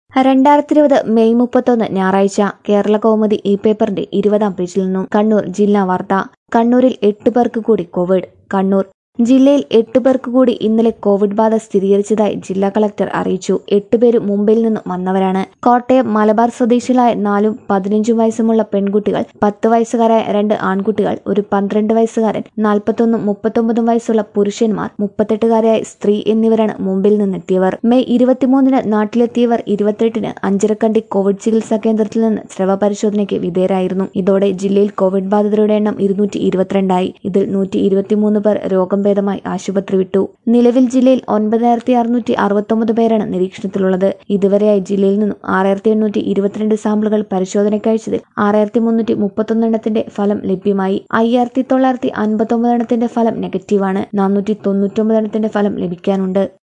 2020 May 31 ഞായറാഴ്ച കേരളകൗമുദി ഈ പേപ്പറിന്റെ 20-ാം പേജിൽ നിന്നും കണ്ണൂർ ജില്ലാ വാർത്ത. കണ്ണൂരിൽ 8 പേർക്ക് കൂടി കോവിഡ്. കണ്ണൂർ ജില്ലയിൽ 8 പേർക്ക് കൂടി ഇന്നലെ കോവിഡ് ബാധ സ്ഥിരീകരിച്ചതായി ജില്ലാ കളക്ടർ അറിയിച്ചു. 8 പേരും മുംബൈയിൽ നിന്നും വന്നവരാണ്. കോട്ടയം മലബാർ സ്വദേശികളായ 4ഉം 15 വയസ്സുമുള്ള പെൺകുട്ടികൾ, 10 വയസ്സുകാരായ 2 ആൺകുട്ടികൾ, ഒരു 12 വയസ്സുകാരൻ, 41ഉം 39ഉം വയസ്സുള്ള പുരുഷന്മാർ, 38കാരിയായ സ്ത്രീ എന്നിവരാണ് മുംബൈയിൽ നിന്നെത്തിയവർ. മെയ് 23-ന് നാട്ടിലെത്തിയവർ 28-ന് അഞ്ചരക്കണ്ടി കോവിഡ് ചികിത്സാ കേന്ദ്രത്തിൽ നിന്ന് സ്രവ പരിശോധനയ്ക്ക് വിധേയരായിരുന്നു. ഇതോടെ ജില്ലയിൽ കോവിഡ് ബാധിതരുടെ എണ്ണം 222 ആയി. ഇതിൽ 123 പേർ രോഗം ഭേദമായി ആശുപത്രി വിട്ടു. നിലവിൽ ജില്ലയിൽ 9669 പേരാണ് നിരീക്ഷണത്തിലുള്ളത്. ഇതുവരെയായി ജില്ലയിൽ നിന്നും 6822 സാമ്പിളുകൾ പരിശോധനയ്ക്കയച്ചതിൽ 6331 എണ്ണത്തിന്റെ ഫലം ലഭ്യമായി. 5959 എണ്ണത്തിന്റെ ഫലം നെഗറ്റീവാണ്. 499 എണ്ണത്തിന്റെ ഫലം ലഭിക്കാനുണ്ട്.